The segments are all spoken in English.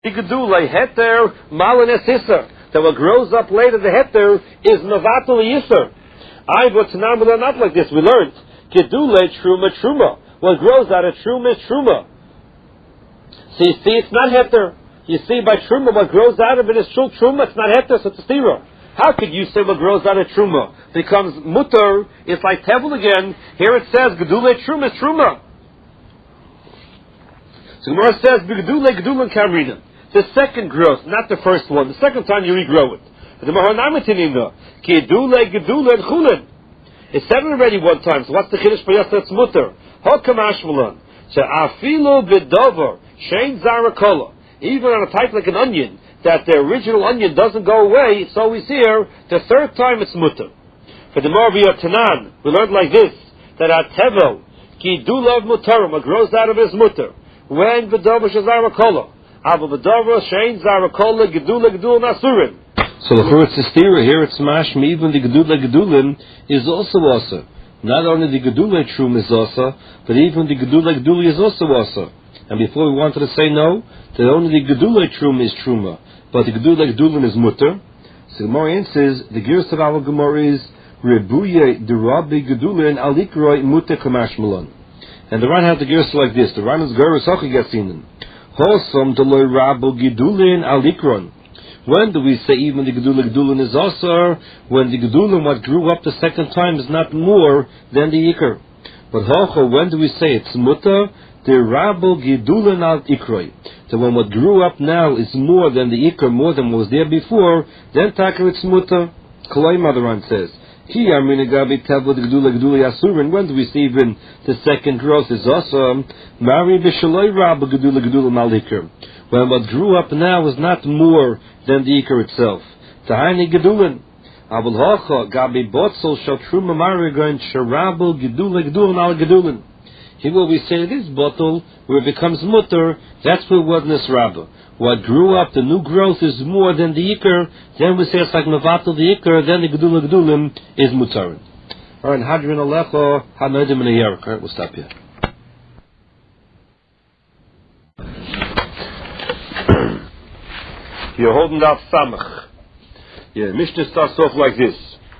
Gedulei heter malanes iser. That what grows up later, the heter is novatul yiser. I but now we learn not like this. We learned gedulei truma. What grows out of truma is truma. So you see, it's not heter. You see, by truma, what grows out of it is truma. It's not heter, so it's a stira. How could you say what grows out of truma becomes mutter? It's like tevel again. Here it says gedulei truma is truma. So Gemara says gedulei gedulin kamrina. The second growth, not the first one. The second time you regrow it. It's said already one time. So what's the chiddush for Yasser? It's mutter. Even on a type like an onion, that the original onion doesn't go away, it's always here. The third time it's mutter. For the Marviyah Tanan, we learned like this, that at tevel, gidulav mutarim, what grows out of it is mutter. When v'dover shazar kola. So the first stira here it's mashma, even the gedula gedulin is also. Not only the gedula trum is also, but even the gedula geduli is also. And before we wanted to say no, that only the gedula trum is truma, but the gedula gedulin is mutter. So the Gemara says the gears of our Gemara is rebuye the rabbi gedulin alikroi mutter kamashmalan. And the Ran has the gears like this. The Ran is geras achigasinim. When do we say even the gedulin is also when the gedulin what grew up the second time is not more than the ikr? But when do we say it's mutter? The rabbo gedulin al ikroi. So when what grew up now is more than the ikr, more than what was there before, then taka it's mutter. Kalei Madaran says. When do we see even the second growth is also when what grew up now is not more than the ikar itself. Here will we say this bottle where it becomes mutter, that's where wadness rabba. What grew up, the new growth is more than the ikar, then we say it's like mevatel the ikar, then the gedulim is mutar. Alright, hadrin alecho, hanodim in a year. Alright, we'll stop here. You're holding up samach. Yeah, Mishnah starts off like this.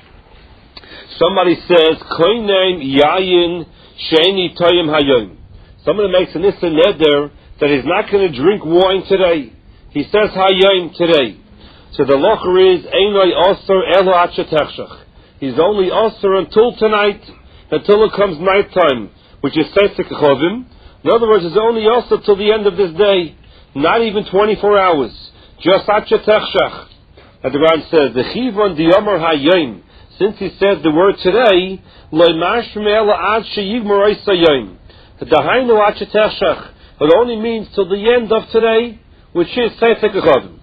Somebody says, koinem yayin sheini toyim hayom. Somebody makes an issa neder that he's not going to drink wine today. He says hayom today. So the locher is einoi osir elo achetechshach. He's only osir until tonight, until it comes nighttime, which is seisek chovim. In other words, it's only osir till the end of this day, not even 24 hours, just achetechshach. And the Ran says the chivon diyomer hayom. Since he says the word today, lo mashme elo ad sheyigmar oisayom. The dahainu achetechshach. It only means till the end of today, which is Seifek Chodim.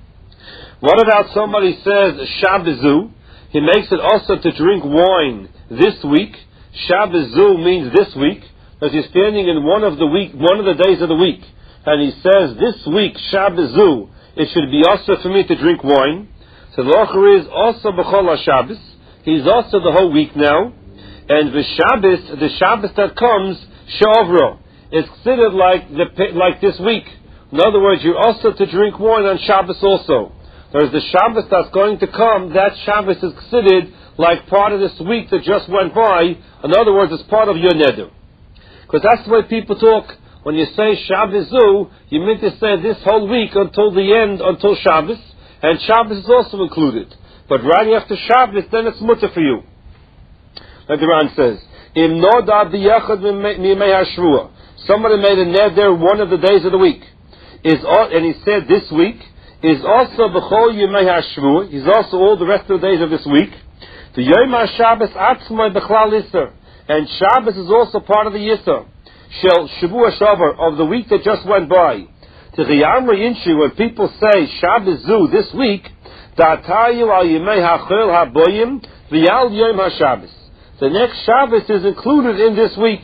What about somebody says Shabbazu? He makes it also to drink wine this week. Shabbazu means this week, because he's standing in one of the days of the week, and he says this week Shabbazu, it should be also for me to drink wine. So the Locher is also B'chol HaShabbos. He's also the whole week now, and the Shabbos that comes Shavro. It's considered like this week. In other words, you're also to drink wine on Shabbos also. There's the Shabbos that's going to come. That Shabbos is considered like part of this week that just went by. In other words, it's part of your neder. Because that's the way people talk. When you say Shabbazu, you mean to say this whole week until the end, until Shabbos. And Shabbos is also included. But right after Shabbos, then it's mutter for you. Like the Ran says, Im nodad b'yachad mimei hashvua. Somebody made a neder one of the days of the week. And he said this week is also b'chol yemei hashvu. He's also all the rest of the days of this week. The yom haShabbos atzmai b'chlal yisur. And Shabbos is also part of the yisur. Shel shavua shavar, of the week that just went by. To the Yamri Inshi, when people say Shabbos zu this week, da'atayu al yemei hachil haboyim v'yal yom haShabbos. The next Shabbos is included in this week.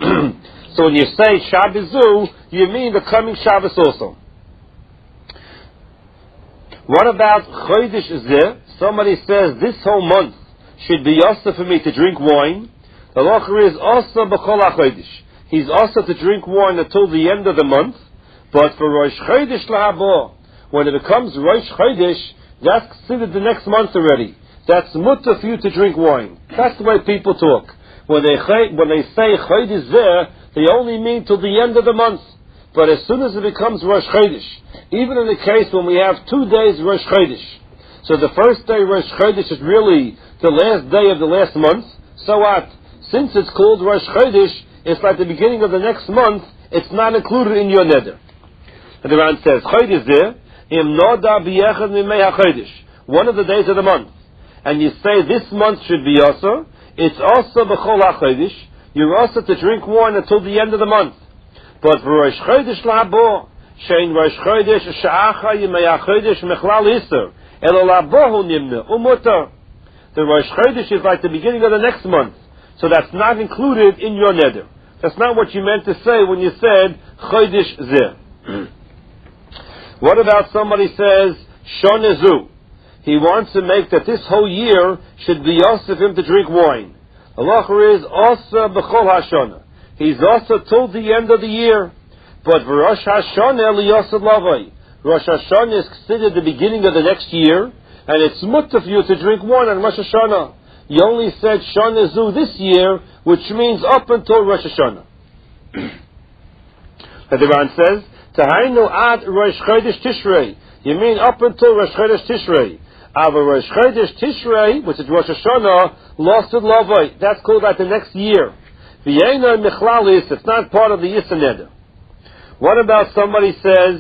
So when you say Shabbazu, you mean the coming Shabbos also. What about Chodesh Zeh? Somebody says this whole month should be also for me to drink wine. The locher is also B'chol HaChodesh. He's also to drink wine until the end of the month. But for Rosh Chodesh lahabo, when it becomes Rosh Chodesh, that's considered the next month already. That's mutter for you to drink wine. That's the way people talk. When they say Chodesh Zeh, they only mean till the end of the month. But as soon as it becomes Rosh Chodesh, even in the case when we have 2 days Rosh Chodesh, so the first day Rosh Chodesh is really the last day of the last month, so what? Since it's called Rosh Chodesh, it's like the beginning of the next month, it's not included in your neder. And the Ran says, Chodesh Zeh, Im Noda B'yechad Mimei HaChodesh, one of the days of the month. And you say this month should be also, it's also B'chol HaChodesh, you're also to drink wine until the end of the month. But for Rosh Chodesh Labo, Shein Rosh Chodesh Sha'acha Yimei HaChodesh Mechlal Isser, Elo Labohu Nimna, Umutar. The Rosh Chodesh is like the beginning of the next month. So that's not included in your neder. That's not what you meant to say when you said Chodesh Zeh. What about somebody says Shoneh Zu? He wants to make that this whole year should be also for him to drink wine. Allah is also B'chol HaShonah. He's also till the end of the year. But for Rosh Hashanah Liyosad Lavai, Rosh Hashanah is considered the beginning of the next year, and it's mutter for you to drink wine on Rosh Hashanah. You only said Shoneh Zu this year, which means up until Rosh Hashanah. The Ran says, Tahainu ad Rosh Chodesh Tishrei. You mean up until Rosh Chodesh Tishrei. Ava Rosh Chodesh Tishrei, which is Rosh Hashanah, lost to Lavai. That's called like the next year. V'yeina Michlalis, it's not part of the Yisra Neder. What about somebody says,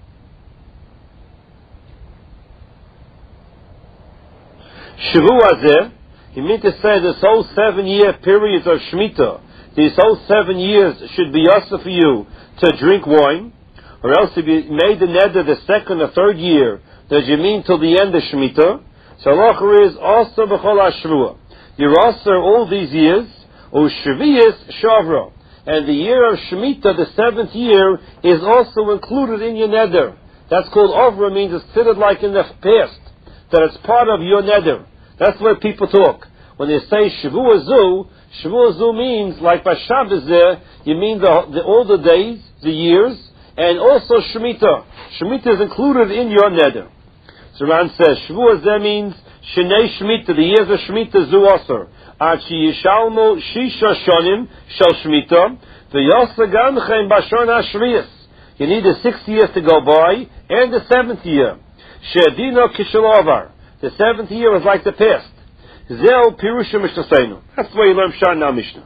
Shavua Zeh, you mean to say this whole 7-year period of Shemitah, these whole 7 years should be also for you to drink wine, or else if you made the neder the 2nd or 3rd year, does you mean till the end of Shemitah? So Allah is also b'chol hashvua. You're also all these years, u'shviyas shavra, and the year of Shemitah, the 7th year, is also included in your neder. That's called Ovra, means it's considered like in the past, that it's part of your neder. That's the way people talk. When they say Shavua Zu means, like by Shabbos there, you mean all the days, the years, and also Shemitah. Shemitah is included in your neder. So Ran says, Shavua Zu means Shnei Shemitah, the years of Shemitah Zu Aser. Achi Yishalmo Shisha Shonim Shal Shemitah, V'yasa Gamchem Bashon HaShriyas. You need the 6th year to go by, and the 7th year. She'adino Kishalovar. The 7th year is like the past. Zeo Pirusha Mishnah. That's the way you learn Pshat in our Mishnah.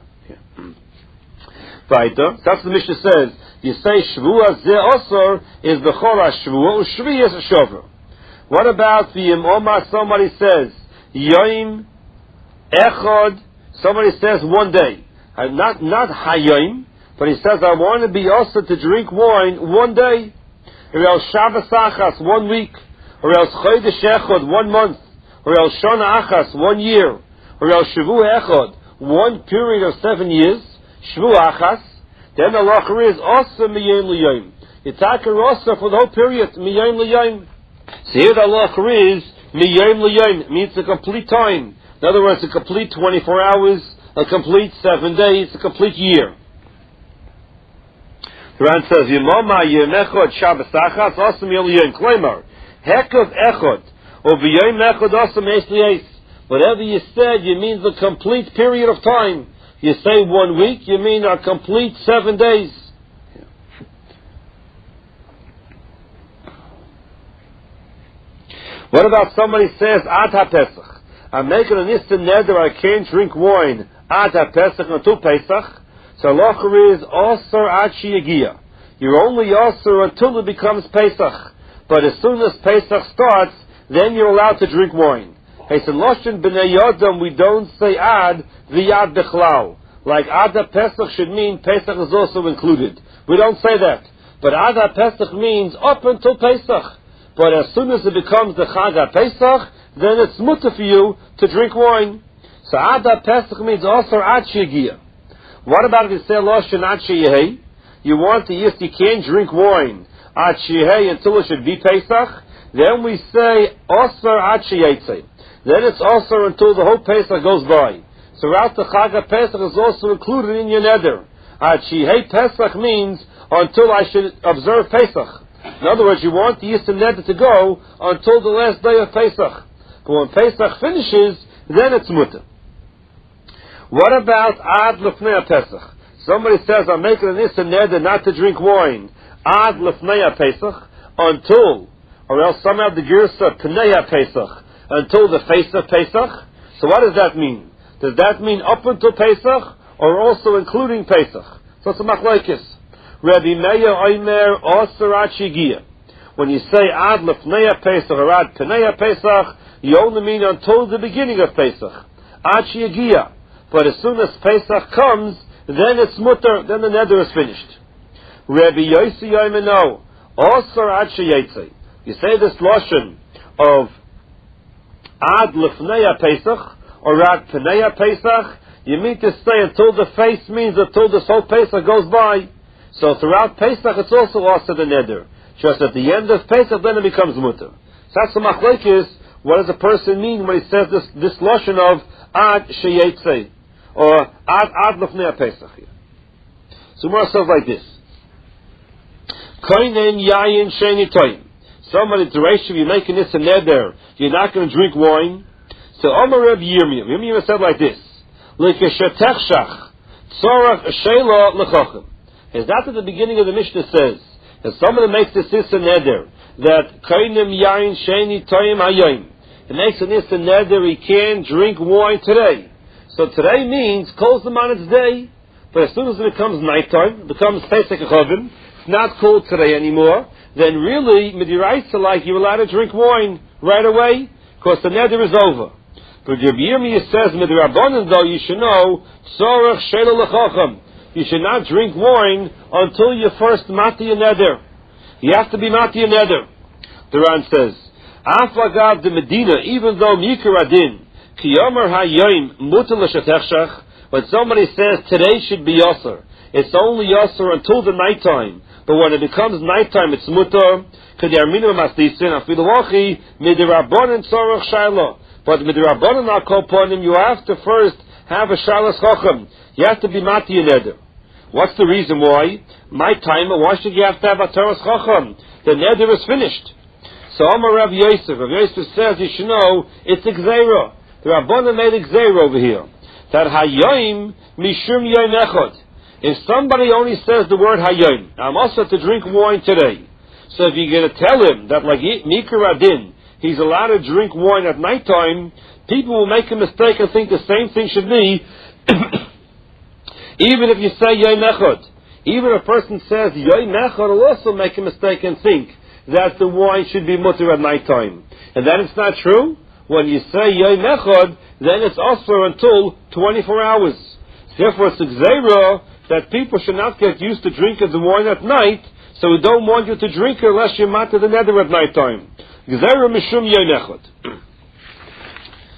Weiter. That's what the Mishnah says. You say Shavua Zeh Osor is B'chol HaShavua, U'Shviyas Shavra. What about the Omar? Somebody says Yoim Echad. Somebody says 1 day. Not Hayoim, but he says I want to be also to drink wine 1 day. Or else Shabbos Achas 1 week. Or else Chodesh Echad 1 month. Or else Shana Achas 1 year. Or else Shavua Echad 1 period of 7 years. Shavua Achas. Then Allah is also Miyayim L'Yayim. Yitakar also for the whole period Miyayim L'Yayim. So here the Allah is Miyayim L'Yayim, means a complete time. In other words, a complete 24 hours, a complete 7 days, a complete year. The Ran says, Yemoma Yem Echad Shabbos Achas also Miyayim L'Yayim. Klaimar, Hekav Echad, or B'yayim Echad also Meis L'Yais. Whatever you said, you mean the complete period of time. You say 1 week, you mean a complete 7 days. What about somebody says, Ad HaPesach, I'm making an instant neder, I can't drink wine, Ad HaPesach until Pesach, so Allah is Osir Ad Sheyagia. You're only Osir until it becomes Pesach. But as soon as Pesach starts, then you're allowed to drink wine. He said, Loshen B'nei Yodam, we don't say Ad V'yad B'chlal. Like Ad HaPesach should mean Pesach is also included. We don't say that. But Ad HaPesach means up until Pesach. But as soon as it becomes the Chag HaPesach, then it's mutter for you to drink wine. So Ad HaPesach means also Ad Sheyagia. What about if you say Loshen Ad Sheyehei? You want to, yes, you can't drink wine Ad Sheyehei until it should be Pesach. Then we say Osar Ad Sheyetzei. Then it's also until the whole Pesach goes by. So throughout the Chag HaPesach is also included in your neder. Ad Sheyehei Pesach means until I should observe Pesach. In other words, you want the Yisr Neder to go until the last day of Pesach. But when Pesach finishes, then it's mutter. What about Ad Lefnei Pesach? Somebody says, I'm making an Yisr Neder not to drink wine. Ad Lefnei Pesach, until, or else somehow the Girsa Pnei Pesach, until the face of Pesach. So what does that mean? Does that mean up until Pesach, or also including Pesach? So it's a machlokes. Rabbi Meir Omer Osarat Shigia. When you say Ad Lefnei Pesach or Ad Pnei Pesach, you only mean until the beginning of Pesach. Ad Shigia. But as soon as Pesach comes, then it's mutter, then the neder is finished. Rabbi Yossi Omer no. Osarat Sheyetze. You say this lashon of Ad Lefnei Pesach or Ad Pnei Pesach, you mean to say until the face means until this whole Pesach goes by. So throughout Pesach it's also also the neder. Just at the end of Pesach then it becomes mutter. So that's the machlokes. What does a person mean when he says this lashon of Ad Sheyetze or Ad Lefnei Pesach here? So more says like this. Koinen Yayin Sheni Toyim. Somebody duration you're making this a neder, you're not going to drink wine. So Omer Reb Yirmiyah. Yirmiyah said like this. L'keshetechshach tzorach sheila l'chochem. Is that at the beginning of the Mishnah says that somebody makes this a neder that koinem yain sheni toyim hayoim. It makes an issa neder he can't drink wine today. So today means calls them on its day, but as soon as it becomes nighttime, it becomes Pesach Chavim, it's not cold today anymore. Then really, midiraisa like you're allowed to drink wine right away because the neder is over. But Rabbi Yirmiyah says midirabanan though you should know tzorach sheila l'chochem. You should not drink wine until you first mati a neder. You have to be mati a neder. The Ran says, Aflagav de Medina, even though mikar adin ki yomer hayoim mutar l'shetechshach, when somebody says today should be yasser, it's only yasser until the nighttime. But when it becomes nighttime, it's mutar. K'diyarminu masdisin afiluachi midirabanan tzorach shaila. But midirabanan akoponim, you have to first have a shalas chochem. You have to be mati a neder. What's the reason why? My timer, why should you have to have a Torah Chacham? The neder is finished. So Amar Rav Yosef. Rav Yosef says you should know it's a gzeira. The Rabbanan made a gzeira over here. That hayoim mishum yoim echad. If somebody only says the word hayoim, I'm also to drink wine today. So if you're going to tell him that like mikar adin, he's allowed to drink wine at nighttime, people will make a mistake and think the same thing should be even if you say yoim echad. Even if a person says yoim echad, will also make a mistake and think that the wine should be mutter at nighttime. And then it's not true. When you say yoim echad, then it's also until 24 hours. Therefore it's a gzeira that people should not get used to drinking the wine at night, so we don't want you to drink it unless you're matter the neder at nighttime. Gzeira mishum yoim echad.